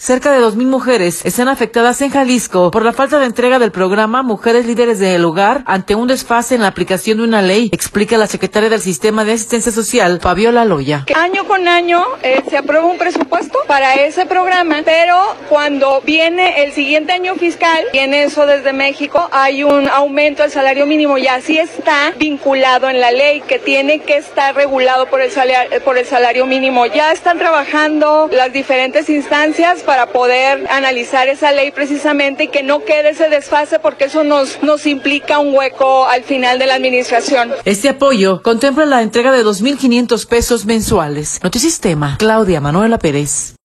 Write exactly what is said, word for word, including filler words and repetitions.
Cerca de dos mil mujeres están afectadas en Jalisco por la falta de entrega del programa Mujeres Líderes del Hogar ante un desfase en la aplicación de una ley, explica la secretaria del Sistema de Asistencia Social, Fabiola Loya. Año con año eh, se aprueba un presupuesto para ese programa, pero cuando viene el siguiente año fiscal, y en eso desde México hay un aumento del salario mínimo y así está vinculado en la ley que tiene que estar regulado por el salario, por el salario mínimo. Ya están trabajando las diferentes instancias para poder analizar esa ley precisamente y que no quede ese desfase porque eso nos, nos implica un hueco al final de la administración. Este apoyo contempla la entrega de dos mil quinientos pesos mensuales. Notisistema, Claudia Manuela Pérez.